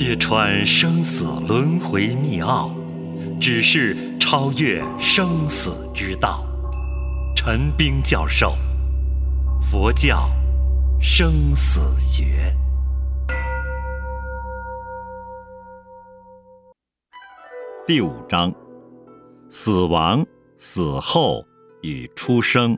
揭穿生死轮回密奥，只是超越生死之道。陈冰教授，佛教生死学。第5章：死亡、死后与出生。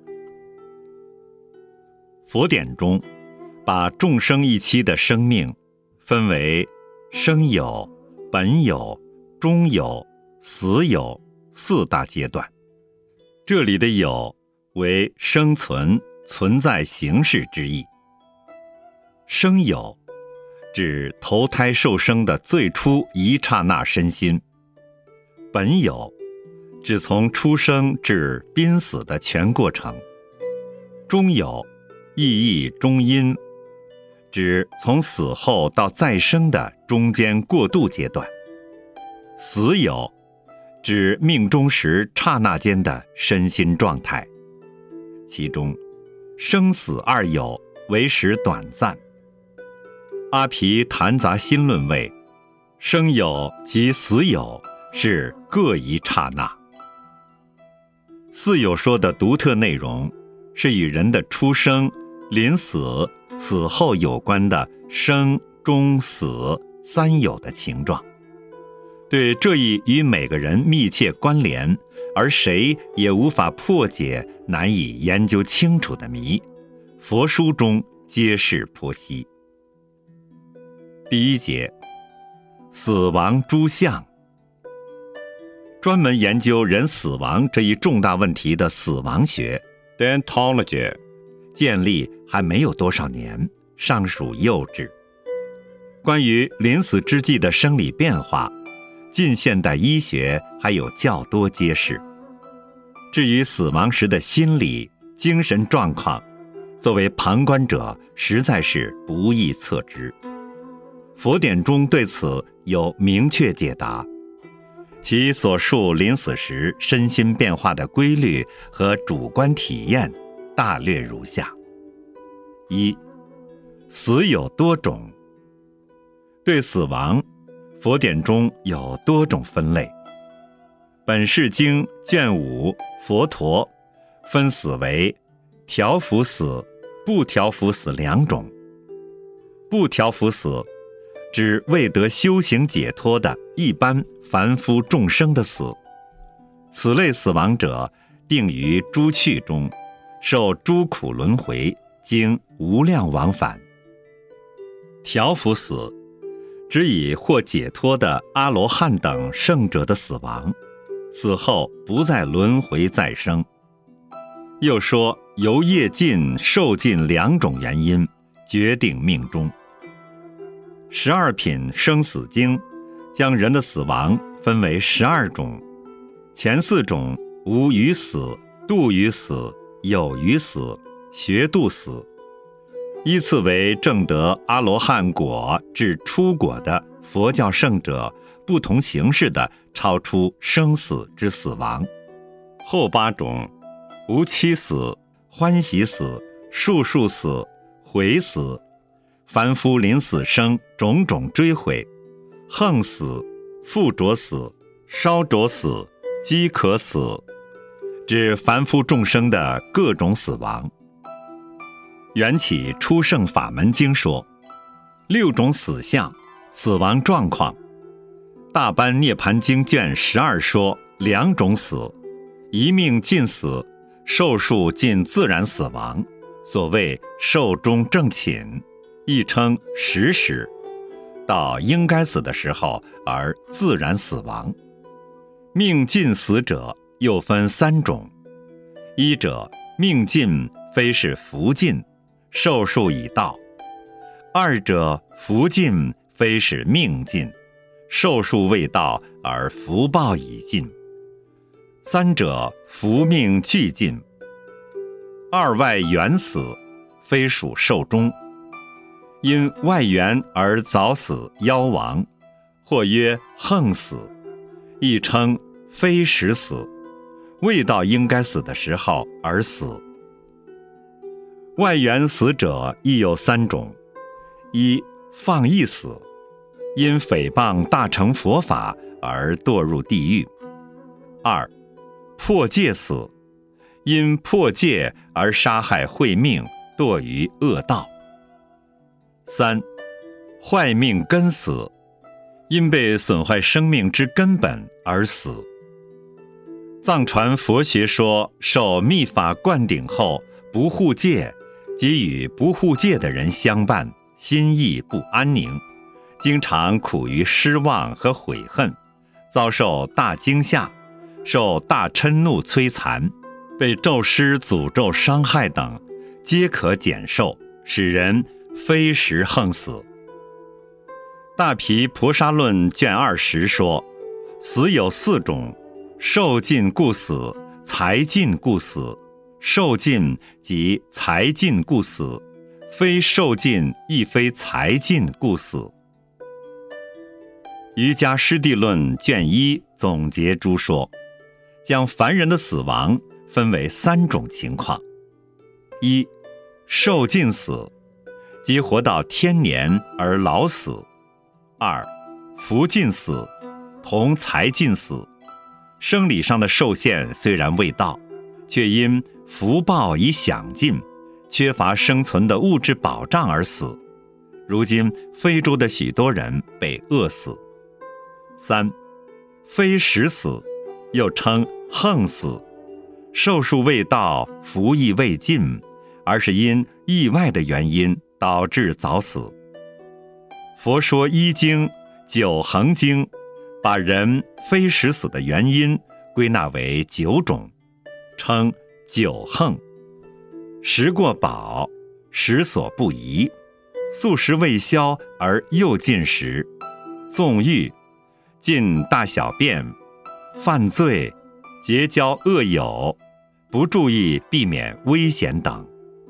佛典中把众生一期的生命分为生有、本有、中有、死有4大阶段。这里的有为生存、存在形式之意。生有指投胎受生的最初一刹那身心，本有指从出生至濒死的全过程，中有意义中阴，指从死后到再生的中间过渡阶段，死有指命终时刹那间的身心状态。其中生死2有为时短暂。阿毗昙杂心论谓，生有及死有是各一刹那。4有说的独特内容是与人的出生、临死、死后有关的生、终、死3有的情状。对这一与每个人密切关联，而谁也无法破解、难以研究清楚的谜，佛书中皆是剖析。第1节：死亡诸相。专门研究人死亡这一重大问题的死亡学 Deontology 建立还没有多少年，尚属幼稚。关于临死之际的生理变化，近现代医学还有较多揭示。至于死亡时的心理、精神状况，作为旁观者实在是不易测知。佛典中对此有明确解答，其所述临死时身心变化的规律和主观体验大略如下： 1. 死有多种。对死亡，佛典中有多种分类。本释经卷5佛陀分死为调伏死、不调伏死2种。不调伏死指未得修行解脱的一般凡夫众生的死，此类死亡者定于诸趣中，受诸苦轮回，经无量往返。调伏死指以获解脱的阿罗汉等圣者的死亡，死后不再轮回再生。又说由业尽、受尽2种原因决定命终。12品生死经将人的死亡分为12种，前4种无余死、度余死、有余死、学度死，依次为证得阿罗汉果至初果的佛教圣者不同形式的超出生死之死亡。后8种无期死、欢喜死、数数死、悔死，凡夫临死生种种追悔，横死、附着死、烧灼死、饥渴死，指凡夫众生的各种死亡。缘起初圣法门经说6种死相、死亡状况。大般涅盘经卷12说2种死，一命尽死，寿数尽自然死亡，所谓寿终正寝，亦称时死，到应该死的时候而自然死亡。命尽死者又分3种：一者命尽非是福尽，寿数已到；二者福尽非是命尽，寿数未到而福报已尽；三者福命俱尽。2外缘死非属寿终，因外缘而早死夭亡，或曰横死，亦称非时死，未到应该死的时候而死。外缘死者亦有3种：一放逸死， 因诽谤大乘佛法而堕入地狱。2. 破戒死，因破戒而杀害慧命，堕于恶道。3. 坏命根死，因被损坏生命之根本而死。藏传佛学说，受密法灌顶后不护戒，即与不护戒的人相伴，心意不安宁，经常苦于失望和悔恨，遭受大惊吓，受大嗔怒摧残，被咒师诅咒伤害等，皆可减寿，使人非时横死。大毗婆沙论卷20说，死有4种：寿尽故死，财尽故死。寿尽即财尽故死，非寿尽亦非财尽故死。瑜伽师地论卷1总结诸说，将凡人的死亡分为3种情况： 1. 寿尽死，即活到天年而老死； 2. 福尽死，同财尽死，生理上的寿限虽然未到，却因福报已享尽，缺乏生存的物质保障而死。如今非洲的许多人被饿死。3. 非时死，又称横死，寿数未到，福亦未尽，而是因意外的原因导致早死。佛说一经、九恒经把人非时死的原因归纳为9种，称9横：食过饱，食所不宜；宿食未消而又进食；纵欲；进大小便；犯罪；结交恶友；不注意避免危险等。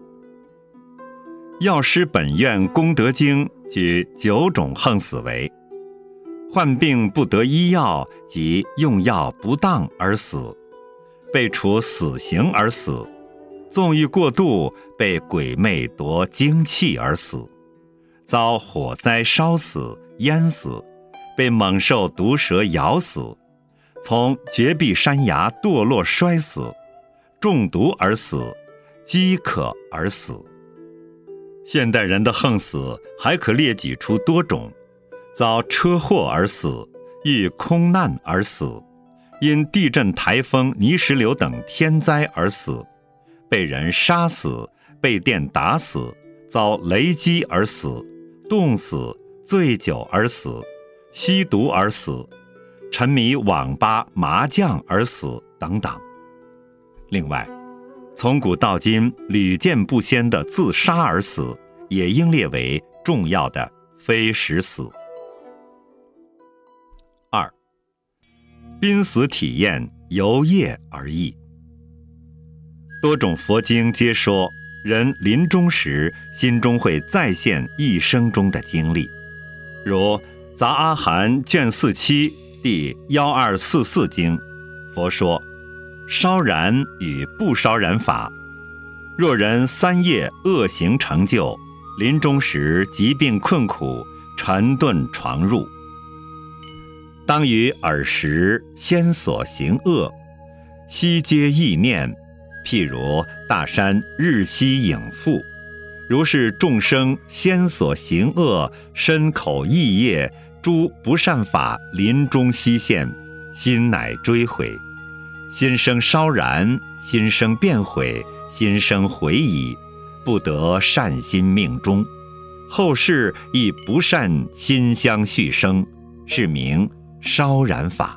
药师本愿功德经举9种横死为：患病不得医药及用药不当而死，被处死刑而死，纵欲过度被鬼魅夺精气而死，遭火灾烧死、淹死，被猛兽毒蛇咬死，从绝壁山崖堕落摔死，中毒而死，饥渴而死。现代人的横死还可列举出多种：遭车祸而死，遇空难而死，因地震、台风、泥石流等天灾而死，被人杀死，被电打死，遭雷击而死，冻死，醉酒而死，吸毒而死，沉迷网吧、麻将而死等等。另外，从古到今屡见不鲜的自杀而死，也应列为重要的非时死。2. 濒死体验由业而异。多种佛经皆说，人临终时心中会再现一生中的经历，如杂阿含卷47第1244经，佛说烧燃与不烧燃法，若人3业恶行成就，临终时疾病困苦，沉顿床入，当于尔时先所行恶，悉皆意念，譬如大山日夕影复。如是众生先所行恶，身口意业诸不善法临终悉现，心乃追悔，心生烧燃，心生变悔，心生悔矣，不得善心命终。后世亦不善心相续生，是名烧燃法。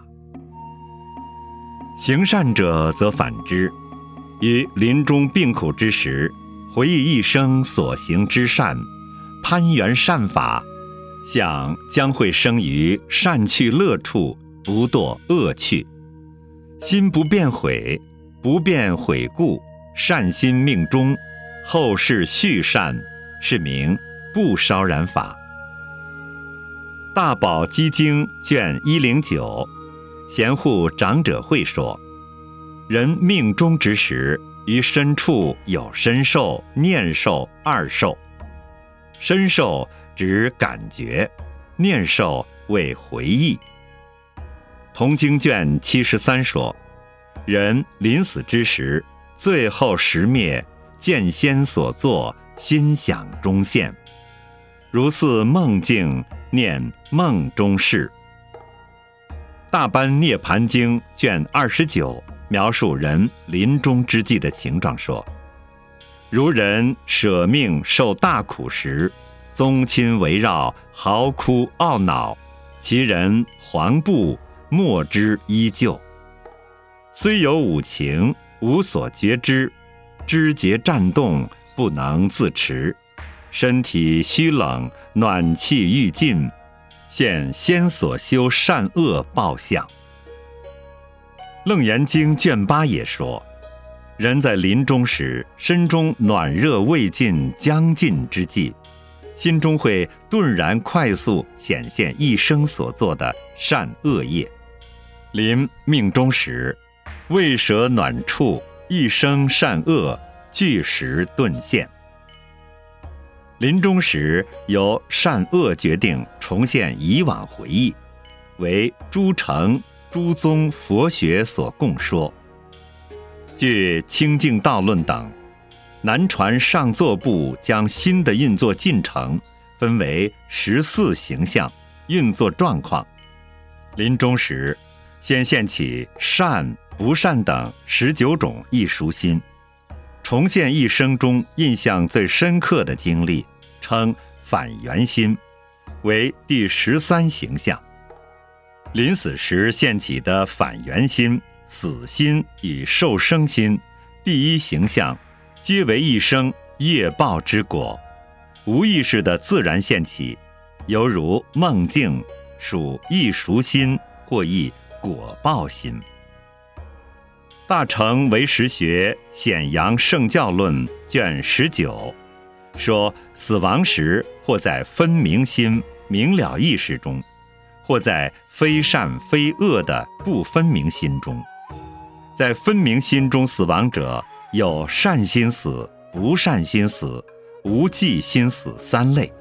行善者则反之，于临终病苦之时，回忆一生所行之善，攀缘善法，想将会生于善趣乐处，不堕恶趣。心不变悔，不变悔故，善心命终，后世续善，是名不烧燃法。大宝积经卷109，贤护长者会说，人命终之时，于身处有身受、念受2受。身受指感觉， 念寿为回忆。同经卷73说，人临死之时，最后时灭，见先所作，心想中现，如似梦境，念梦中事。大般涅盘经卷29描述人临终之际的情状说，如人舍命受大苦时，宗亲围绕，嚎哭懊恼，其人惶怖，莫之依旧。虽有五情，无所觉知，肢节颤动，不能自持，身体虚冷，暖气欲尽，现先所修善恶报相。楞严经卷8也说，人在临终时，身中暖热未尽将尽之际，心中会顿然快速显现一生所做的善恶业。临命终时，未舍暖处，一生善恶俱时顿现。临终时由善恶决定重现以往回忆，为诸城诸宗佛学所共说。据《清净道论》等，南传上座部将心的运作进程分为14形象运作状况。临终时先现起善不善等19种异熟心，重现一生中印象最深刻的经历，称返原心，为第13形象。临死时现起的返原心、死心与受生心第1形象，皆为一生业报之果，无意识的自然现起，犹如梦境，属异熟心或亦果报心。大乘唯识学显扬圣教论卷19说，死亡时或在分明心明了意识中，或在非善非恶的不分明心中。在分明心中死亡者，有善心死、不善心死、无记心死3类。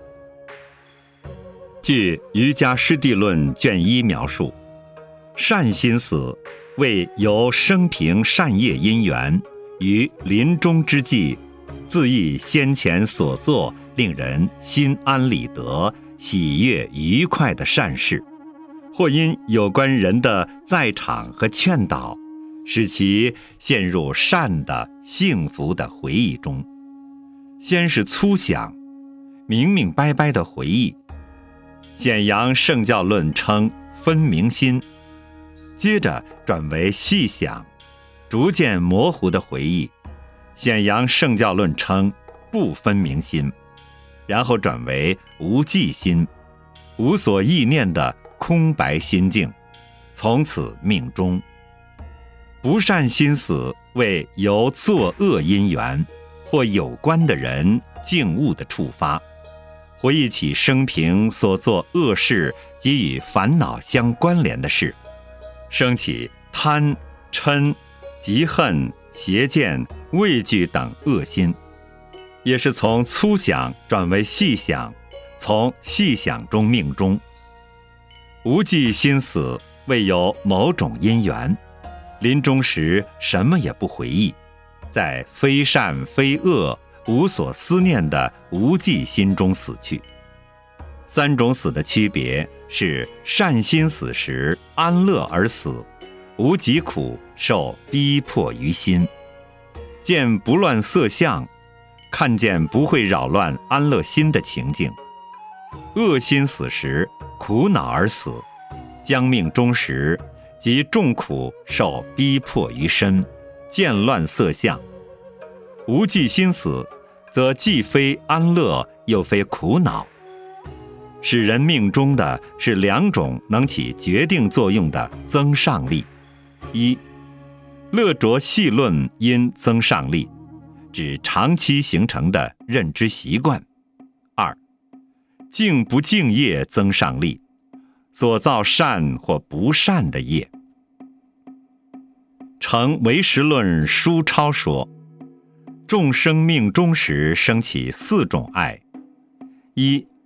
据《瑜伽师地论》卷1描述，善心死为由生平善业因缘，于临终之际，自忆先前所作令人心安理得、喜悦愉快的善事，或因有关人的在场和劝导，使其陷入善的幸福的回忆中。先是粗想，明明白白的回忆，显扬圣教论称分明心，接着转为细想，逐渐模糊的回忆，显扬圣教论称不分明心，然后转为无记心，无所忆念的空白心境，从此命终。不善心死为由作恶因缘或有关的人境物的触发，回忆起生平所作恶事及与烦恼相关联的事，生起贪、嗔、嫉恨、邪见、畏惧等恶心，也是从粗想转为细想，从细想中命终。无记心死为有某种因缘，临终时什么也不回忆，在非善非恶无所思念的无记心中死去。3种死的区别是：善心死时安乐而死，无疾苦受逼迫于心，见不乱色相，看见不会扰乱安乐心的情境；恶心死时苦恼而死，将命终时即重苦受逼迫于身，见乱色相。无记心死则既非安乐又非苦恼。使人命终的是2种能起决定作用的增上力：一，乐着细论因增上力，指长期形成的认知习惯；二，敬不敬业增上力，所造善或不善的业。成唯识论书超说，众生命终时生起4种爱：一，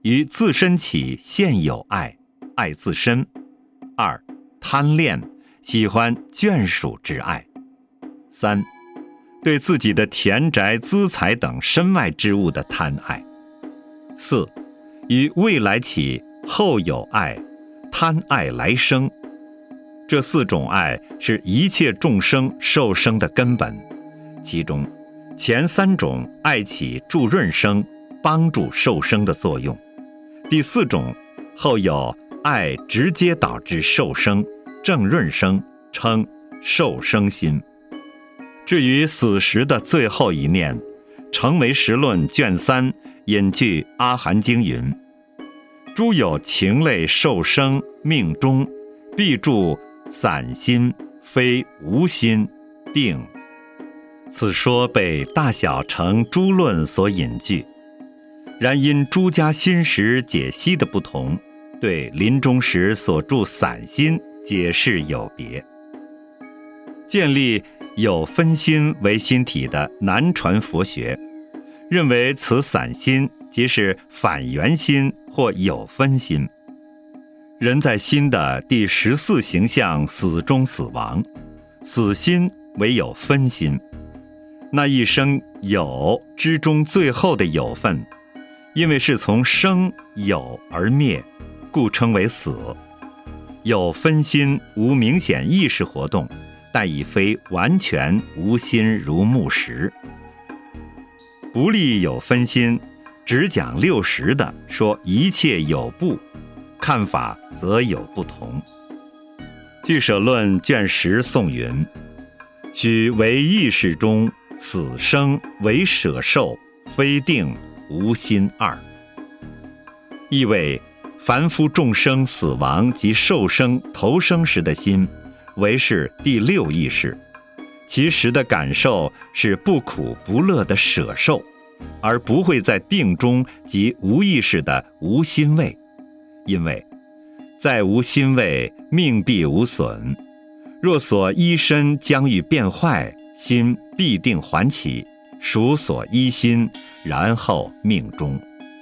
于自身起现有爱，爱自身。2、贪恋，喜欢眷属之爱。3、对自己的田宅、资财等身外之物的贪爱。4、于未来起后有爱，贪爱来生。这4种爱是一切众生受生的根本，其中前3种爱起助润生，帮助受生的作用，第4种后有爱直接导致受生，正润生，称受生心。至于死时的最后一念，成唯识论卷3引据阿含经云：诸有情类受生命中，必住散心，非无心定。此说被大小乘诸论所引据，然因诸家心识解析的不同，对临终时所住散心解释有别。建立有分心为心体的南传佛学，认为此散心即是反缘心或有分心。人在心的第14形象死中死亡，死心为有分心，那一生有之中最后的有分，因为是从生有而灭，故称为死。有分心无明显意识活动，但已非完全无心如木石。不立有分心，只讲60的说一切有部，看法则有不同。俱舍论卷10颂云：须为意识中死生为舍受，非定无心二。意为凡夫众生死亡及受生投生时的心，为是第6意识，其实的感受是不苦不乐的舍受，而不会在定中及无意识的无心位。因为在无心位，命必无损，若所依身将欲变坏，心必定还起，属所依心，然后命终。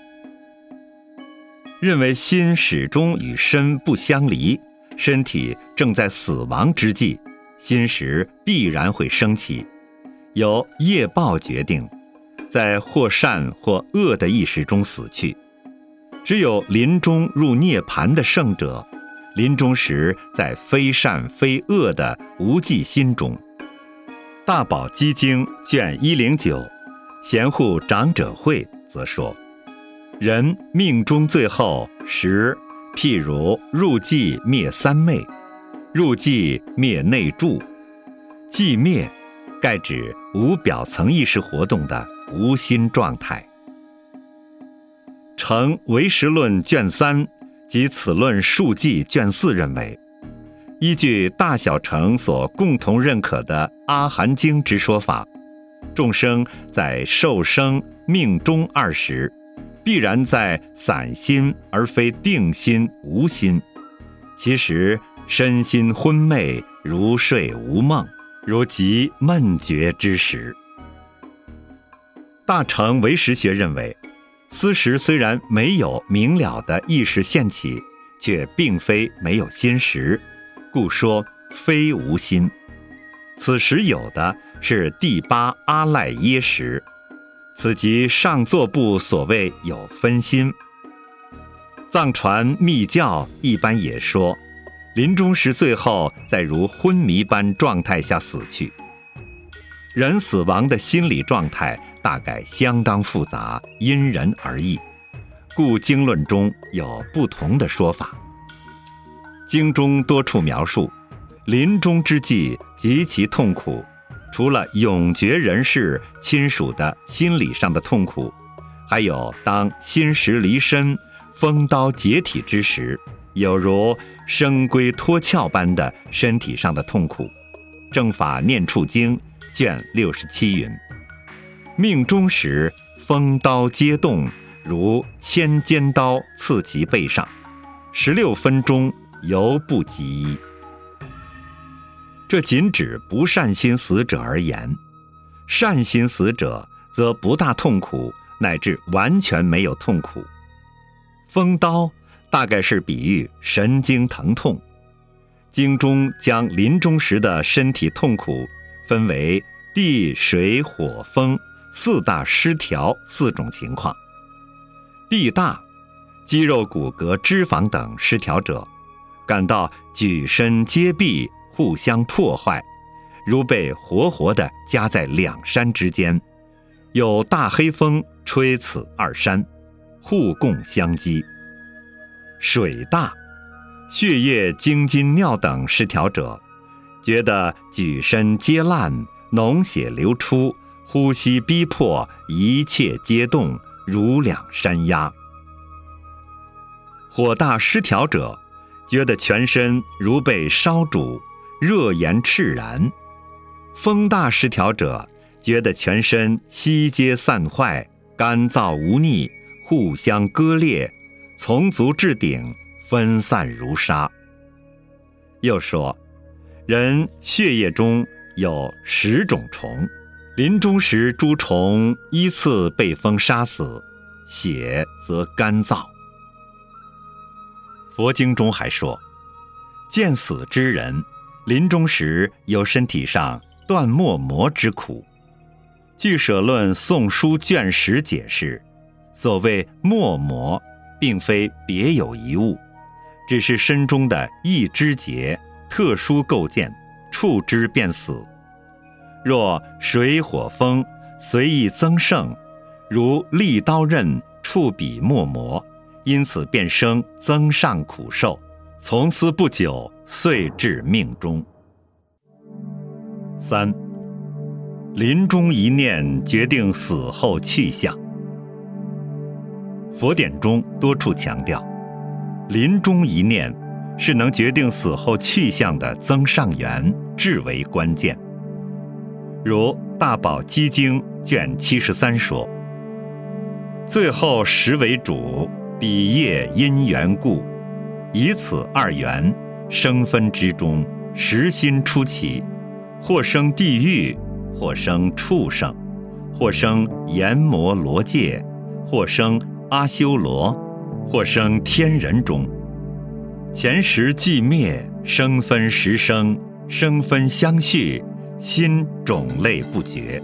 认为心始终与身不相离，身体正在死亡之际，心识必然会升起，由业报决定，在或善或恶的意识中死去。只有临终入涅槃的圣者，临终时在非善非恶的无记心中。大宝积经卷109贤护长者会则说，人命中最后时，譬如入寂灭三昧，入寂灭内住，寂灭盖指无表层意识活动的无心状态。成唯识论卷3及此论述记卷4认为，依据大小乘所共同认可的阿含经之说法，众生在受生命终2时，必然在散心而非定心无心，其实身心昏昧，如睡无梦，如即闷觉之时。大乘唯识学认为，斯时虽然没有明了的意识现起，却并非没有心识，故说非无心。此时有的是第8阿赖耶识，此即上座部所谓有分心。藏传密教一般也说，临终时最后再如昏迷般状态下死去。人死亡的心理状态大概相当复杂，因人而异，故经论中有不同的说法。经中多处描述，临终之际极其痛苦，除了永绝人世亲属的心理上的痛苦，还有当心识离身、风刀解体之时，有如生龟脱壳般的身体上的痛苦。正法念处经卷67云：命终时，风刀皆动，如千尖刀刺其背上，16分钟犹不及一。这仅指不善心死者而言，善心死者则不大痛苦，乃至完全没有痛苦。 风刀大概是比喻神经疼痛。经中将临终时的身体痛苦分为地水火风四大失调4种情况。地大，肌肉骨骼脂肪等失调者，感到举身皆臂互相破坏，如被活活地夹在2山之间，有大黑风吹此2山，互共相击。水大，血液精津尿等失调者，觉得举身皆烂，脓血流出，呼吸逼迫，一切皆动，如2山压。火大失调者，觉得全身如被烧煮，热炎炽然。风大失调者，觉得全身息皆散坏，干燥无腻，互相割裂，从足至顶，分散如沙。又说，人血液中有10种虫，临终时诸虫依次被风杀死，血则干燥。佛经中还说，见死之人临终时有身体上断末膜之苦。据舍论宋书卷10解释，所谓末膜并非别有一物，只是身中的一肢节特殊构建，触之便死。若水火风随意增盛，如利刀刃触彼末膜，因此便生增上苦受，从此不久，遂至命终。3. 临终一念决定死后去向。佛典中多处强调，临终一念是能决定死后去向的增上缘，至为关键。如《大宝积经》卷73说，最后实为主，彼业因缘故，以此2缘生分之中，实心出起，或生地狱，或生畜生，或生阎摩罗界，或生阿修罗，或生天人中。前时寂灭，生分时生，生分相续，心种类不绝。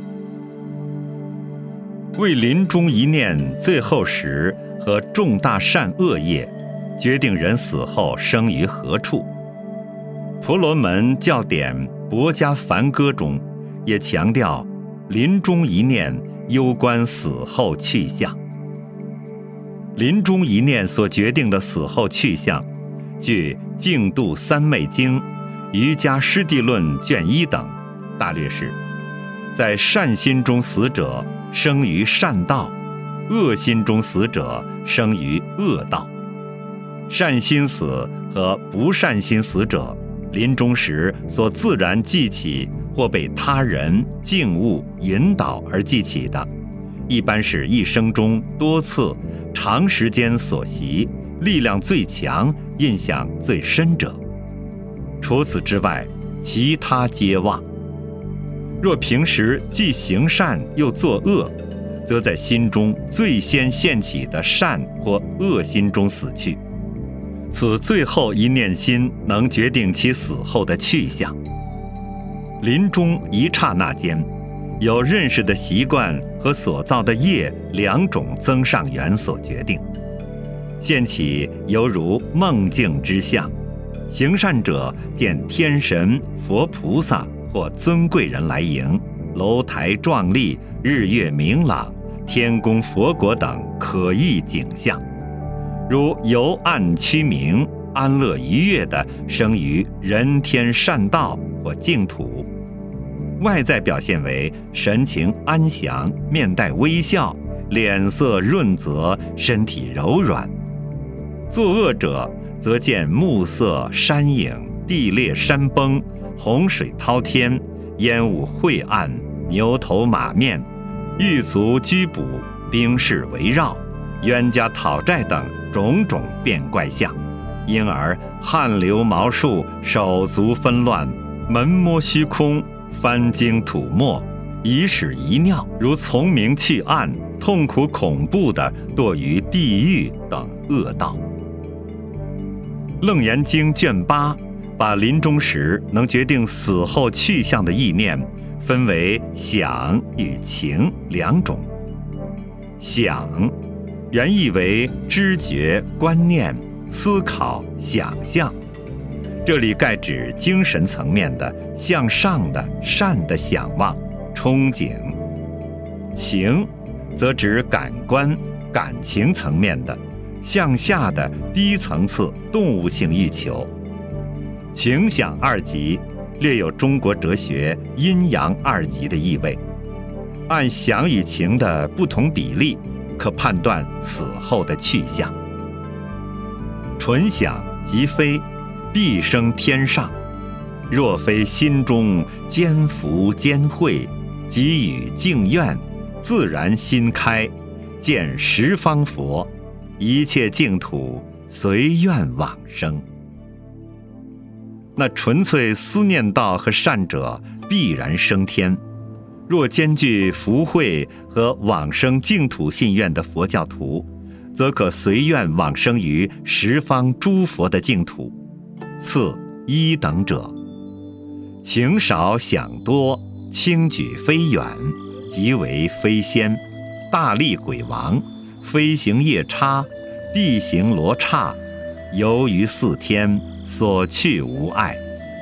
为临终一念最后时和重大善恶业，决定人死后生于何处。婆罗门教典薄伽梵歌中也强调，临终一念攸关死后去向。临终一念所决定的死后去向，据《净度三昧经》、《瑜伽师地论》卷1等，大略是：在善心中死者生于善道，恶心中死者生于恶道。善心死和不善心死者，临终时所自然记起或被他人境物引导而记起的，一般是一生中多次长时间所习，力量最强，印象最深者。除此之外，其他皆忘。若平时既行善又作恶，则在心中最先现起的善或恶心中死去。此最后一念心能决定其死后的去向。临终一刹那间，由认识的习惯和所造的业2种增上缘所决定，现起犹如梦境之相。行善者见天神、佛菩萨或尊贵人来迎，楼台壮丽，日月明朗，天宫佛国等可意景象，如游岸曲明，安乐愉悦地生于人天善道或净土。外在表现为神情安详，面带微笑，脸色润泽，身体柔软。作恶者则见暮色山影，地裂山崩，洪水滔天，烟雾晦暗，牛头马面，狱卒拘捕，兵士围绕，冤家讨债等种种变怪相，因而汗流毛竖，手足纷乱，门摸虚空，翻经吐沫， 遗屎遗尿，如从明去暗，痛苦恐怖地堕于地狱等恶道。楞严经卷8把临终时能决定死后去向的意念分为想与情两种。想原意为知觉、观念、思考、想象，这里概指精神层面的向上的善的想望、憧憬。情则指感官、感情层面的向下的低层次动物性欲求。情想二极略有中国哲学阴阳二极的意味，按想与情的不同比例可判断死后的去向。纯想即非，必生天上，若非心中兼福兼慧，给予净愿，自然心开，见十方佛，一切净土随愿往生。那纯粹思念道和善者必然升天，若兼具福慧和往生净土信愿的佛教徒，则可随愿往生于十方诸佛的净土。次一等者，情少想多，轻举飞远，即为飞仙、大力鬼王、飞行夜叉、地行罗刹，游于四天，所去无碍。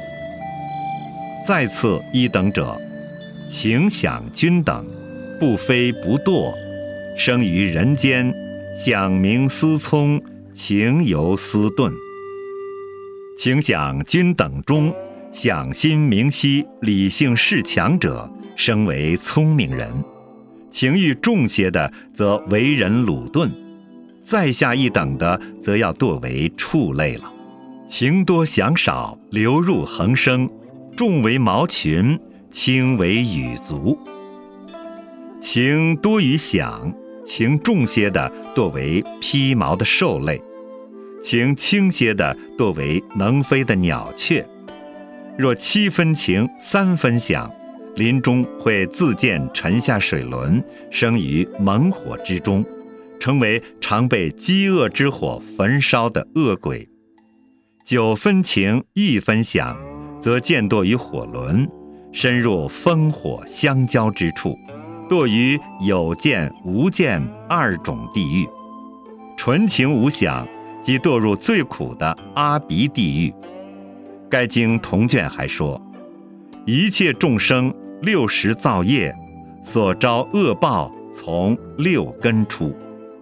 再次一等者，情想均等，不飞不堕，生于人间，想明思聪，情由思顿。情想均等中，想心明晰、理性事强者，生为聪明人；情欲重些的，则为人鲁钝；再下一等的，则要堕为畜类了。情多想少，流入恒生，重为毛群，轻为羽族。情多于想，情重些的堕为披毛的兽类，情轻些的堕为能飞的鸟雀。若7分情3分想，临终会自见沉下水轮，生于猛火之中，成为常被饥饿之火焚烧的恶鬼。9分情1分想，则渐堕于火轮，深入烽火相交之处，堕于有见无见2种地狱。纯情无想，即堕入最苦的阿鼻地狱。该经同卷还说，一切众生60造业，所招恶报从6根出。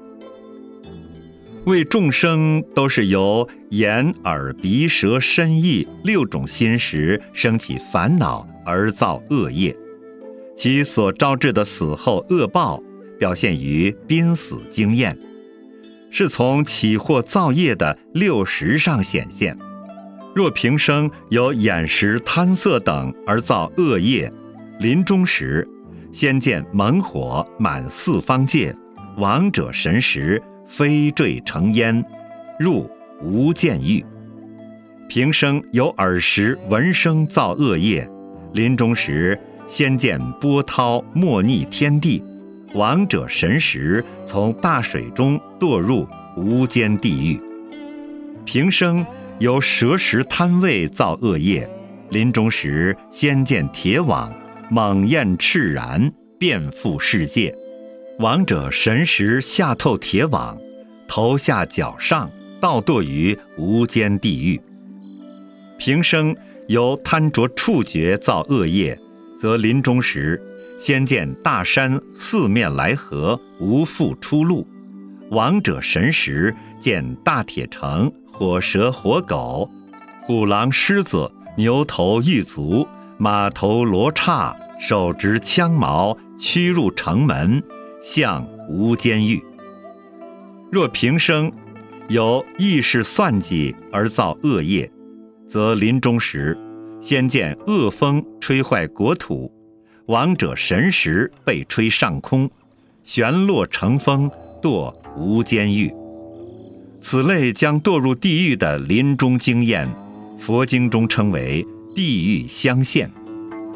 为众生都是由眼、耳、鼻、舌、身、意6种心识生起烦恼而造恶业，其所招致的死后恶报表现于濒死经验，是从起惑造业的60上显现。若平生有眼识、贪色等而造恶业，临终时先见猛火满4方界，亡者神识飞坠成烟，入无间狱。平生有耳识、闻声造恶业，临终时先见波涛没溺天地，亡者神识从大水中堕入无间地狱。平生有舌识贪味造恶业，临终时先见铁网猛焰炽然，遍覆世界，亡者神识下透铁网，头下脚上倒堕于无间地狱。平生由贪着触觉造恶业，则临终时先见大山四面来合，无复出路，亡者神识见大铁城、火蛇火狗、虎狼狮子、牛头玉足、马头罗刹，手执枪矛，驱入城门，向无间狱。若平生有意识算计而造恶业，则临终时先见恶风吹坏国土，亡者神识被吹上空，旋落成风，堕无间狱。此类将堕入地狱的临终经验，佛经中称为地狱相现。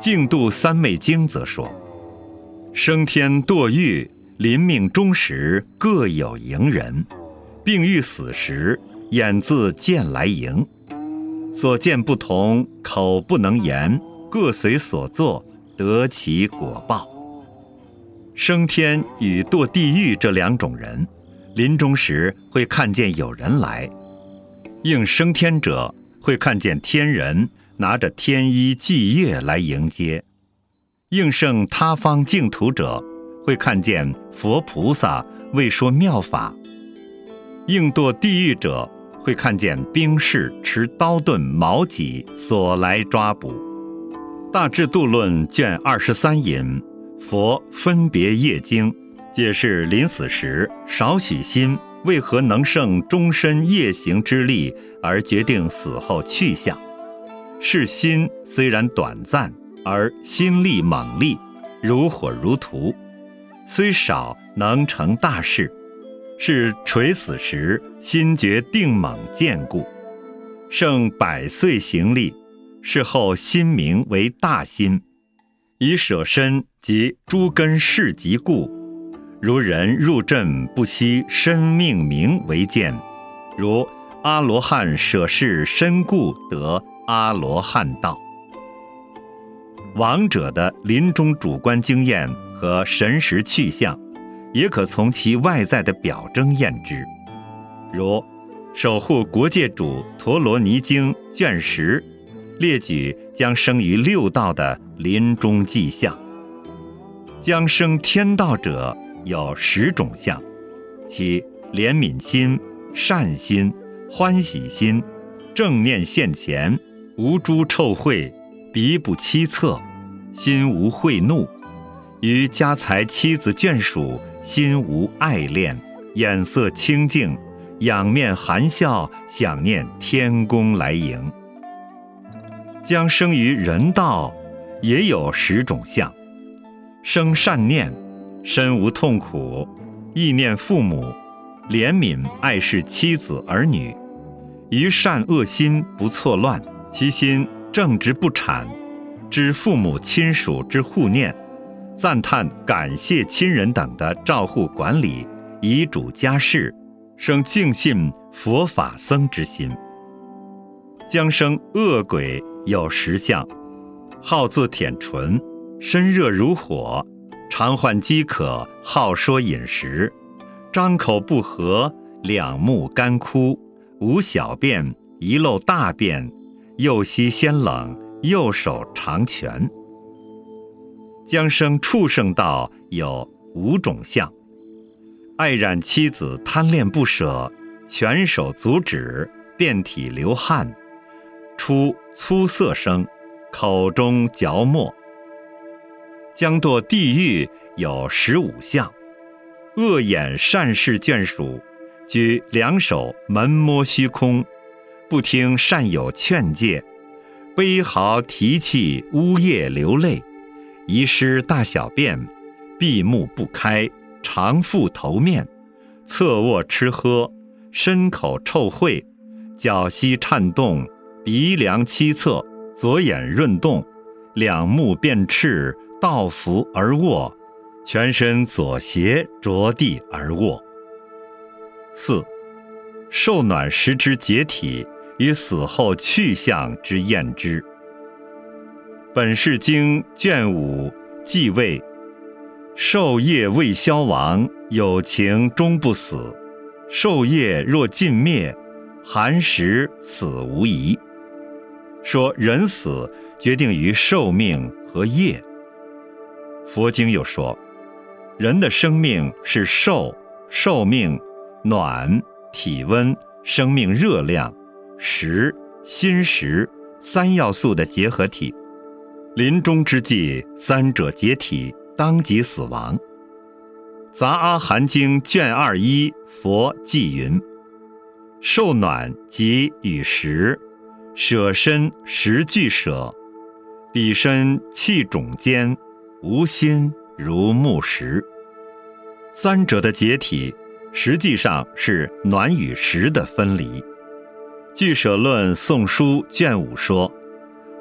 净度三昧经则说，升天堕狱，临命终时各有迎人，并欲死时，眼自见来迎。所见不同，口不能言，各随所作，得其果报。升天与堕地狱这两种人，临终时会看见有人来，应升天者会看见天人拿着天衣祭月来迎接，应胜他方净土者会看见佛菩萨为说妙法，应堕地狱者会看见兵士持刀盾矛戟所来抓捕。大智度论卷23引，佛分别业经，解释临死时少许心为何能胜终身业行之力而决定死后去向。是心虽然短暂，而心力猛力，如火如荼，虽少能成大事。是垂死时心决定猛坚固，胜百岁行力，是后心名为大心，以舍身及诸根事即故，如人入阵不惜身命名为鉴，如阿罗汉舍世身故得阿罗汉道。亡者的临终主观经验和神识去向，也可从其外在的表征验之，如守护国界主陀罗尼经卷10列举将生于六道的临终迹象。将生天道者有10种相，其怜悯心、善心、欢喜心、正念现前、无诸臭秽、鼻不欺侧、心无恚怒，于家财妻子眷属心无爱恋，眼色清净，仰面含笑，想念天公来迎。将生于人道也有10种相，生善念，身无痛苦，忆念父母，怜悯爱视妻子儿女，于善恶心不错乱，其心正直不谄，知父母亲属之护念，赞叹感谢亲人等的照护管理，遗嘱家事，生敬信佛法僧之心。将生恶鬼有10相，好自舔唇，身热如火，常患饥渴，好说饮食，张口不合，两目干枯，无小便，遗漏大便，右膝先冷，右手长拳。将生畜生道有5种相，爱染妻子贪恋不舍，拳手足指，遍体流汗，出粗色声，口中嚼沫。将堕地狱有15相，恶眼善事眷属，举2手门摸虚空，不听善友劝诫，悲嚎啼泣，呜咽流泪，遗失大小便，闭目不开，常覆头面，侧卧吃喝，身口臭秽，脚膝颤动，鼻梁七侧，左眼润动，两目变赤，倒伏而卧，全身左斜着地而卧。4. 受暖时之解体与死后去向之验之。本世经卷5继位，受业未消亡，有情终不死，受业若尽灭，寒食死无疑。说人死决定于寿命和业。佛经又说，人的生命是寿命、暖、体温、生命热量、食、心识3要素的结合体。临终之际，3者解体，当即死亡。杂阿含经卷21佛记云：受暖即与食，舍身食俱舍，彼身气种间，无心如木石。3者的解体实际上是暖与食的分离。俱舍论宋书卷5说，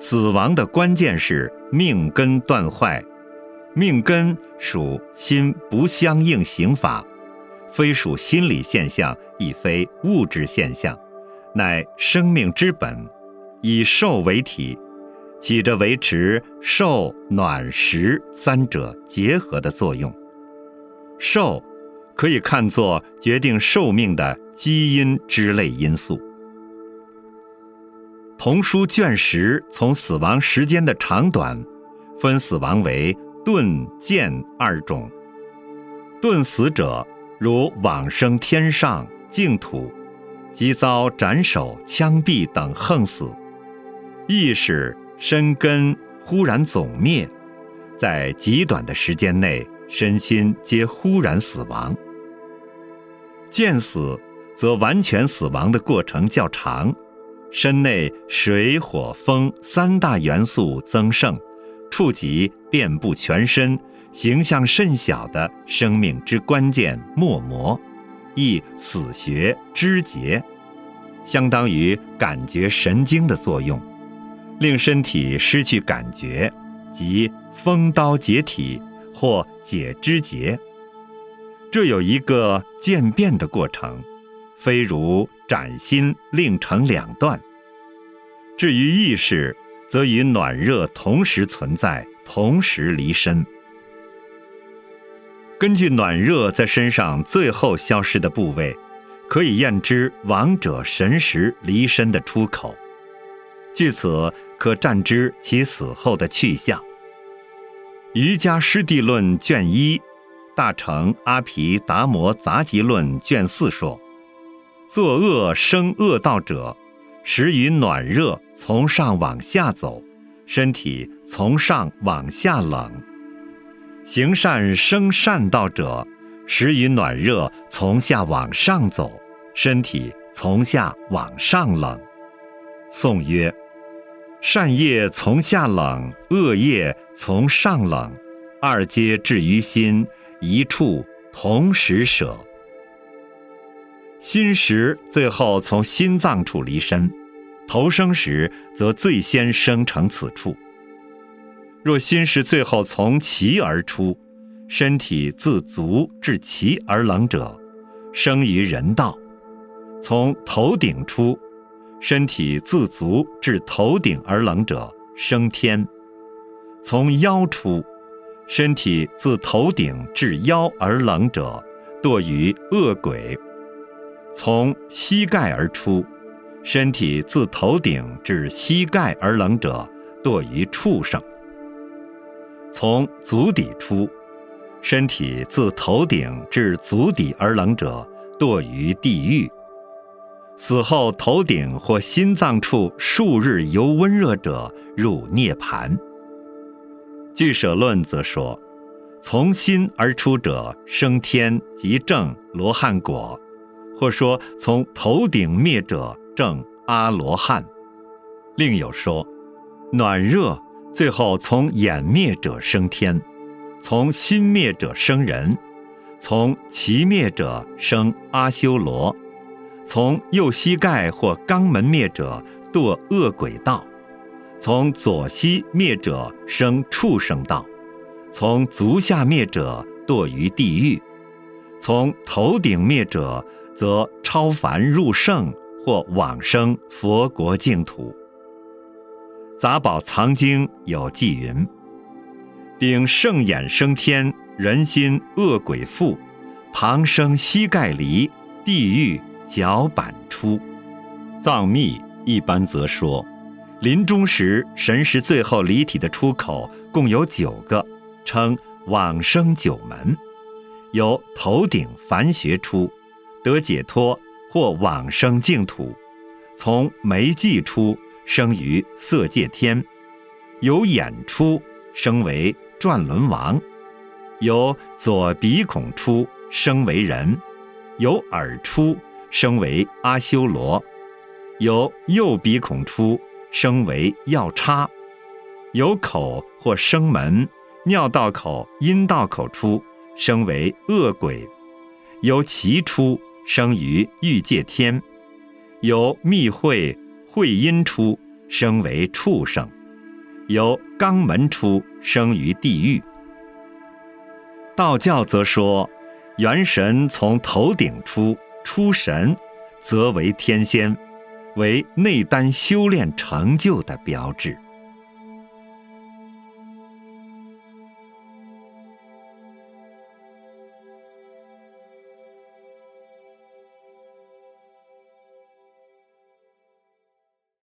死亡的关键是命根断坏，命根属心不相应刑法，非属心理现象，亦非物质现象，乃生命之本，以受为体，起着维持受、暖、食三者结合的作用。受可以看作决定寿命的基因之类因素。童书卷10从死亡时间的长短，分死亡为遁、见2种。遁死者，如往生天上、净土，即遭斩首、枪毙等横死；意识、身根忽然总灭，在极短的时间内，身心皆忽然死亡。见死，则完全死亡的过程较长，身内水、火、风3大元素增盛，触及遍布全身，形象甚小的生命之关键末膜，亦死穴、肢节，相当于感觉神经的作用，令身体失去感觉，即锋刀解体或解肢节。这有一个渐变的过程，非如斩心另成2段。至于意识，则与暖热同时存在，同时离身。根据暖热在身上最后消失的部位，可以验知亡者神识离身的出口，据此可占知其死后的去向。瑜伽师地论卷1，大乘阿毗达摩杂集论卷4说，作恶生恶道者，时于暖热从上往下走，身体从上往下冷；行善生善道者，时于暖热从下往上走，身体从下往上冷。颂曰：善业从下冷，恶业从上冷，二皆至于心，一处同时舍。心识最后从心脏处离身，投生时则最先生成此处。若心识最后从脐而出，身体自足至脐而冷者，生于人道；从头顶出，身体自足至头顶而冷者，生天；从腰出，身体自头顶至腰而冷者，堕于恶鬼；从膝盖而出，身体自头顶至膝盖而冷者，堕于畜生；从足底出，身体自头顶至足底而冷者，堕于地狱。死后头顶或心脏处数日犹温热者，入涅盘。俱舍论则说，从心而出者生天即证罗汉果，或说从头顶灭者证阿罗汉。另有说，暖热最后从眼灭者生天，从心灭者生人，从脐灭者生阿修罗，从右膝盖或肛门灭者堕恶鬼道，从左膝灭者生畜生道，从足下灭者堕于地狱，从头顶灭者则超凡入圣或往生佛国净土。杂宝藏经有记云：顶圣眼生天，人心恶鬼附，旁生膝盖离，地狱脚板出。藏密一般则说，临终时神识最后离体的出口共有9个，称往生9门，由头顶梵穴出，得解脱或往生净土；从眉际出，生于色界天；由眼出，生为转轮王；由左鼻孔出，生为人；由耳出，生为阿修罗；由右鼻孔出，生为药叉；由口或生门、尿道口、阴道口出，生为恶鬼；由脐出，生于欲界天；由密会、会阴出，生为畜生。 由肛门出，生于地狱。道教则说，元神从头顶出神，则为天仙，为内丹修炼成就的标志。